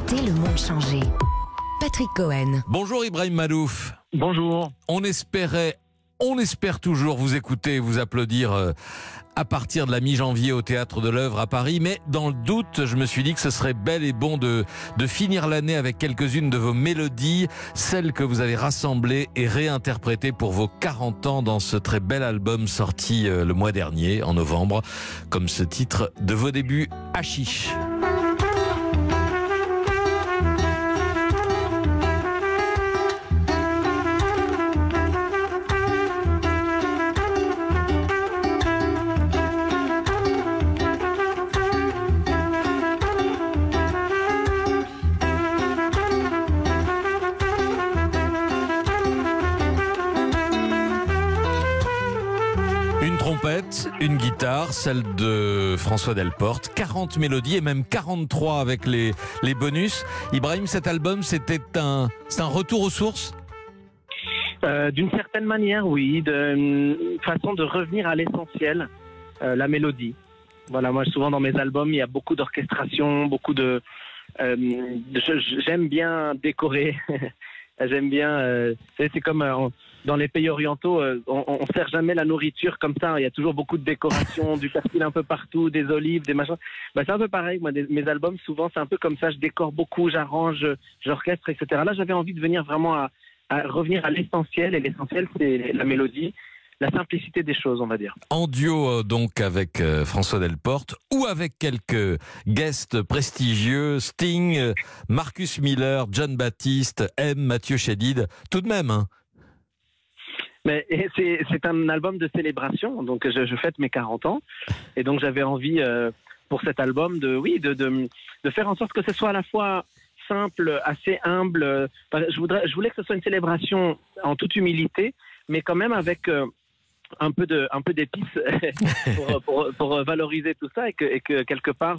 Écoutez le monde changer. Patrick Cohen. Bonjour Ibrahim Malouf. Bonjour. On espère toujours vous écouter et vous applaudir à partir de la mi-janvier au Théâtre de l'Œuvre à Paris. Mais dans le doute, je me suis dit que ce serait bel et bon de finir l'année avec quelques-unes de vos mélodies, celles que vous avez rassemblées et réinterprétées pour vos 40 ans dans ce très bel album sorti le mois dernier, en novembre, comme ce titre de vos débuts, Hachiche. Une trompette, une guitare, celle de François Delporte, 40 mélodies et même 43 avec les bonus. Ibrahim, cet album, c'est un retour aux sources ? D'une certaine manière, oui, une façon de revenir à l'essentiel, la mélodie. Voilà, moi souvent dans mes albums, il y a beaucoup d'orchestration, beaucoup de... j'aime bien décorer. J'aime bien, c'est comme dans les pays orientaux, on sert jamais la nourriture comme ça. Il y a toujours beaucoup de décoration, du persil un peu partout, des olives, des machins. Bah, c'est un peu pareil. Moi, mes albums, souvent, c'est un peu comme ça. Je décore beaucoup, j'arrange, j'orchestre, etc. Là, j'avais envie de venir vraiment à revenir à l'essentiel. Et l'essentiel, c'est la mélodie, la simplicité des choses, on va dire. En duo donc avec François Delporte ou avec quelques guests prestigieux, Sting, Marcus Miller, John Baptiste, Mathieu Chédid, tout de même. Hein. Mais c'est un album de célébration, donc je fête mes 40 ans, et donc j'avais envie pour cet album de faire en sorte que ce soit à la fois simple, assez humble. Je voulais que ce soit une célébration en toute humilité, mais quand même avec un peu d'épices pour valoriser tout ça et que quelque part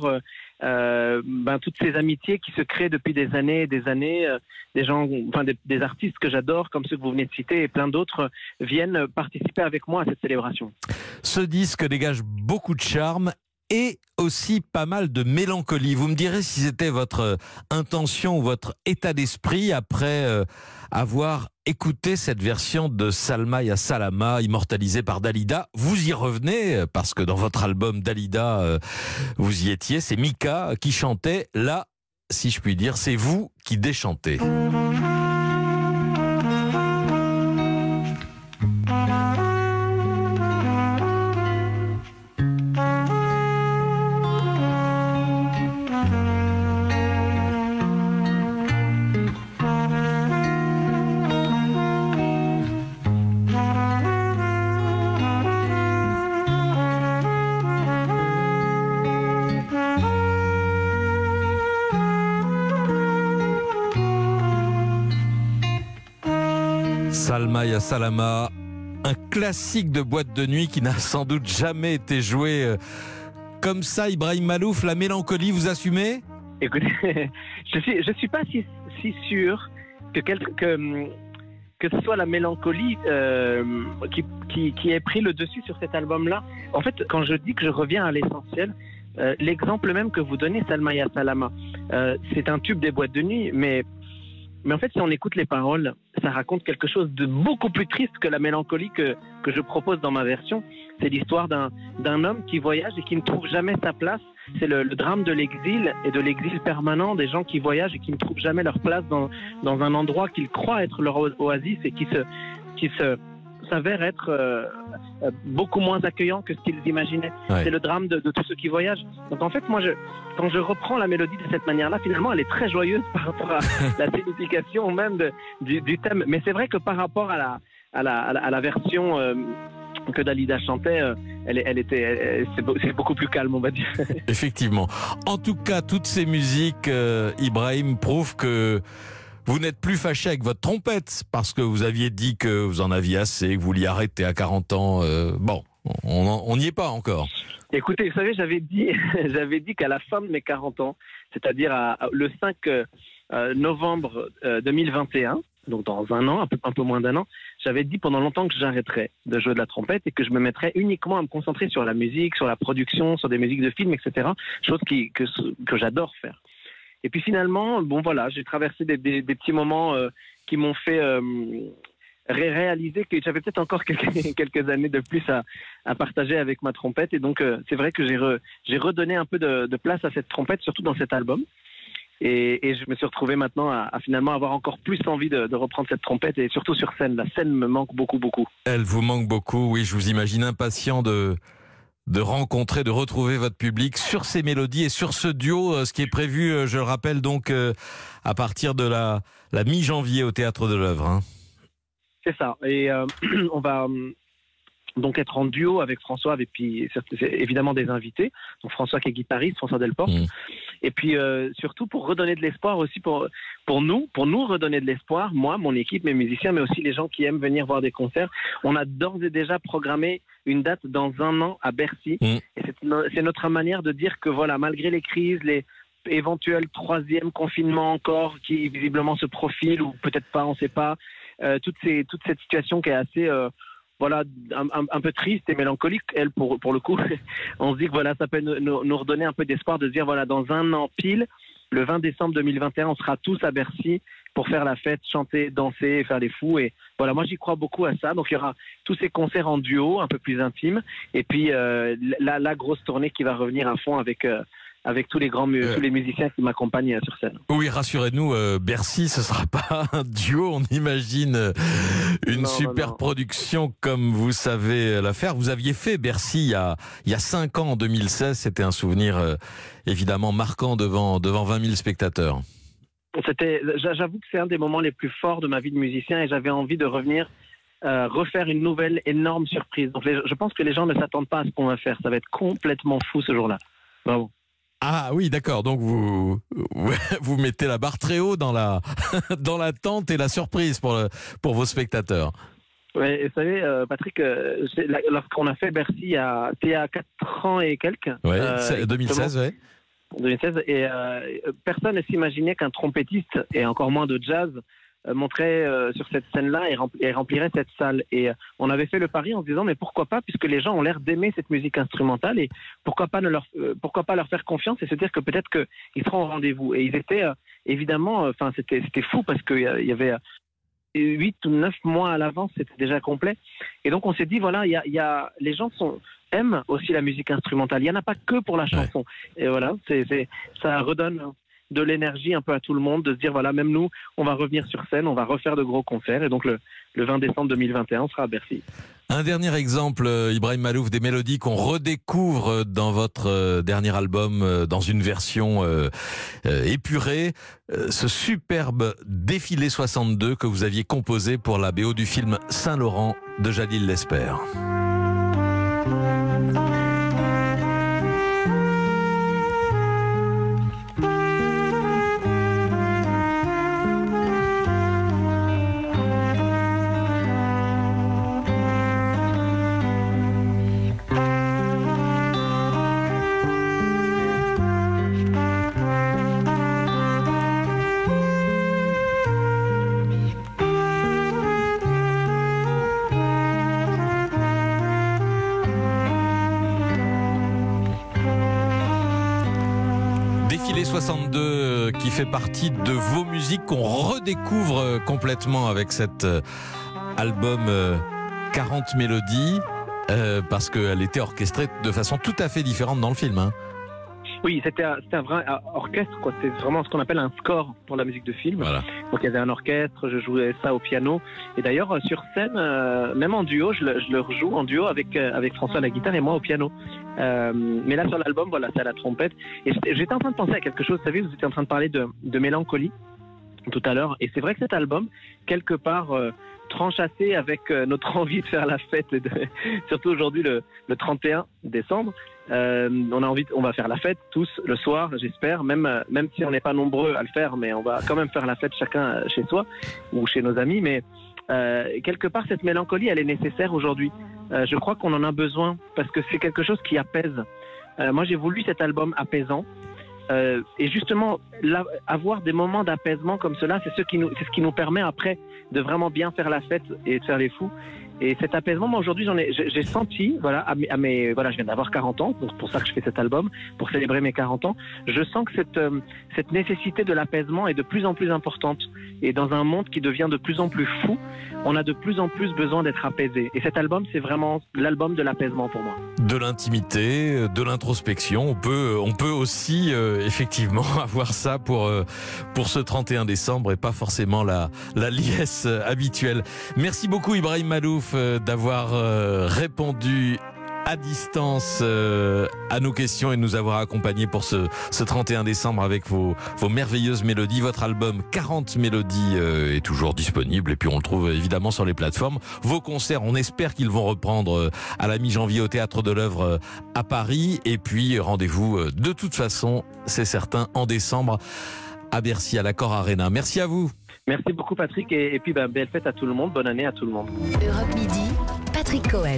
toutes ces amitiés qui se créent depuis des années des gens, des artistes que j'adore comme ceux que vous venez de citer et plein d'autres viennent participer avec moi à cette célébration. Ce disque dégage beaucoup de charme et aussi pas mal de mélancolie. Vous me direz si c'était votre intention ou votre état d'esprit après avoir écouté cette version de Salma ya Salama, immortalisée par Dalida. Vous y revenez, parce que dans votre album Dalida, vous y étiez, c'est Mika qui chantait. Là, si je puis dire, c'est vous qui déchantez. Salma ya Salama, un classique de boîte de nuit qui n'a sans doute jamais été joué comme ça. Ibrahim Malouf, la mélancolie, vous assumez ? Écoutez, je suis pas si sûr que ce soit la mélancolie qui ait pris le dessus sur cet album-là. En fait, quand je dis que je reviens à l'essentiel, l'exemple même que vous donnez, Salma ya Salama, c'est un tube des boîtes de nuit, mais en fait, si on écoute les paroles, ça raconte quelque chose de beaucoup plus triste que la mélancolie que je propose dans ma version. C'est l'histoire d'un homme qui voyage et qui ne trouve jamais sa place. C'est le drame de l'exil et de l'exil permanent, des gens qui voyagent et qui ne trouvent jamais leur place dans un endroit qu'ils croient être leur oasis et qui s'avère être beaucoup moins accueillant que ce qu'ils imaginaient. Ouais. C'est le drame de tous ceux qui voyagent. Donc en fait, moi, quand je reprends la mélodie de cette manière-là, finalement, elle est très joyeuse par rapport à la signification même du thème. Mais c'est vrai que par rapport à la version que Dalida chantait, c'est beaucoup plus calme, on va dire. Effectivement. En tout cas, toutes ces musiques, Ibrahim, prouvent que vous n'êtes plus fâché avec votre trompette parce que vous aviez dit que vous en aviez assez, que vous vouliez arrêter à 40 ans. Bon, on n'y est pas encore. Écoutez, vous savez, j'avais dit qu'à la fin de mes 40 ans, c'est-à-dire le 5 novembre 2021, donc dans un an, un peu moins d'un an, j'avais dit pendant longtemps que j'arrêterais de jouer de la trompette et que je me mettrais uniquement à me concentrer sur la musique, sur la production, sur des musiques de films, etc. Chose que j'adore faire. Et puis finalement, bon voilà, j'ai traversé des petits moments qui m'ont fait réaliser que j'avais peut-être encore quelques années de plus à partager avec ma trompette. Et donc c'est vrai que j'ai redonné un peu de place à cette trompette, surtout dans cet album. Et je me suis retrouvé maintenant à finalement avoir encore plus envie de reprendre cette trompette, et surtout sur scène. La scène me manque beaucoup, beaucoup. Elle vous manque beaucoup, oui, je vous imagine impatient de rencontrer, de retrouver votre public sur ces mélodies et sur ce duo, ce qui est prévu, je le rappelle donc, à partir de la mi-janvier au Théâtre de l'Œuvre. Hein. C'est ça. Et on va donc être en duo avec François, et puis évidemment des invités. Donc François qui est guitariste, François Delporte. Et puis surtout pour redonner de l'espoir aussi pour nous redonner de l'espoir, moi, mon équipe, mes musiciens, mais aussi les gens qui aiment venir voir des concerts. On a d'ores et déjà programmé une date dans 1 an à Bercy. Et c'est notre manière de dire que voilà, malgré les crises, les éventuels 3e confinement encore qui visiblement se profile, ou peut-être pas, on ne sait pas, toute cette situation qui est assez voilà, un peu triste et mélancolique, elle, pour le coup, on se dit que voilà, ça peut nous redonner un peu d'espoir de se dire voilà, dans 1 an pile, le 20 décembre 2021, on sera tous à Bercy pour faire la fête, chanter, danser et faire les fous. Et voilà, moi j'y crois beaucoup à ça. Donc il y aura tous ces concerts en duo, un peu plus intimes, et puis la grosse tournée qui va revenir à fond avec tous les tous les musiciens qui m'accompagnent sur scène. Oui, rassurez-nous, Bercy, ce ne sera pas un duo, on imagine une super production comme vous savez la faire. Vous aviez fait Bercy il y a 5 ans, en 2016, c'était un souvenir évidemment marquant devant 20 000 spectateurs. J'avoue que c'est un des moments les plus forts de ma vie de musicien, et j'avais envie de revenir refaire une nouvelle énorme surprise. Donc je pense que les gens ne s'attendent pas à ce qu'on va faire, ça va être complètement fou ce jour-là. Bravo. Ah oui, d'accord. Donc vous mettez la barre très haut dans l'attente et la surprise pour vos spectateurs. Oui, vous savez, Patrick, lorsqu'on a fait Bercy, c'était à 4 ans et quelques. Oui, 2016, oui. 2016, et personne ne s'imaginait qu'un trompettiste, et encore moins de jazz, montrait sur cette scène-là et remplirait cette salle. Et on avait fait le pari en se disant mais pourquoi pas, puisque les gens ont l'air d'aimer cette musique instrumentale, et pourquoi pas leur faire confiance et se dire que peut-être qu'ils seront au rendez-vous. Et ils étaient évidemment, c'était fou, parce qu'il y avait 8 ou 9 mois à l'avance, c'était déjà complet. Et donc on s'est dit voilà, les gens aiment aussi la musique instrumentale. Il n'y en a pas que pour la chanson. Ouais. Et voilà, ça redonne de l'énergie un peu à tout le monde, de se dire voilà, même nous, on va revenir sur scène, on va refaire de gros concerts, et donc le 20 décembre 2021, on sera à Bercy. Un dernier exemple, Ibrahim Malouf, des mélodies qu'on redécouvre dans votre dernier album, dans une version épurée, ce superbe Défilé 62 que vous aviez composé pour la BO du film Saint-Laurent de Jalil Lesper. Défilé 62 qui fait partie de vos musiques qu'on redécouvre complètement avec cet album 40 mélodies, parce qu'elle était orchestrée de façon tout à fait différente dans le film. Hein. Oui, c'était un vrai orchestre, quoi. C'est vraiment ce qu'on appelle un score pour la musique de film. Voilà. Donc il y avait un orchestre, je jouais ça au piano. Et d'ailleurs, sur scène, même en duo, je le rejoue en duo avec François à la guitare et moi au piano. Mais là, sur l'album, voilà, c'est à la trompette. Et j'étais en train de penser à quelque chose. Vous savez, vous étiez en train de parler de mélancolie tout à l'heure. Et c'est vrai que cet album, quelque part, tranche assez avec notre envie de faire la fête, surtout aujourd'hui le 31 décembre. On va faire la fête tous le soir, j'espère, même si on n'est pas nombreux à le faire, mais on va quand même faire la fête chacun chez soi ou chez nos amis. Mais quelque part, cette mélancolie, elle est nécessaire aujourd'hui. Je crois qu'on en a besoin, parce que c'est quelque chose qui apaise. Moi, j'ai voulu cet album apaisant. Et justement, avoir des moments d'apaisement comme cela, c'est ce qui nous permet après de vraiment bien faire la fête et de faire les fous. Et cet apaisement, moi aujourd'hui, j'ai senti, voilà, voilà, je viens d'avoir 40 ans, pour ça que je fais cet album, pour célébrer mes 40 ans. Je sens que cette nécessité de l'apaisement est de plus en plus importante. Et dans un monde qui devient de plus en plus fou, on a de plus en plus besoin d'être apaisé. Et cet album, c'est vraiment l'album de l'apaisement pour moi. De l'intimité, de l'introspection. On peut aussi effectivement avoir ça pour ce 31 décembre et pas forcément la liesse habituelle. Merci beaucoup Ibrahim Malouf d'avoir répondu à distance à nos questions et de nous avoir accompagnés pour ce 31 décembre avec vos merveilleuses mélodies. Votre album 40 mélodies est toujours disponible et puis on le trouve évidemment sur les plateformes. Vos concerts, on espère qu'ils vont reprendre à la mi-janvier au Théâtre de l'Œuvre à Paris. Et puis rendez-vous de toute façon, c'est certain, en décembre à Bercy, à l'Accor Arena. Merci à vous. Merci beaucoup Patrick et puis belle fête à tout le monde, bonne année à tout le monde. Europe Midi, Patrick Cohen.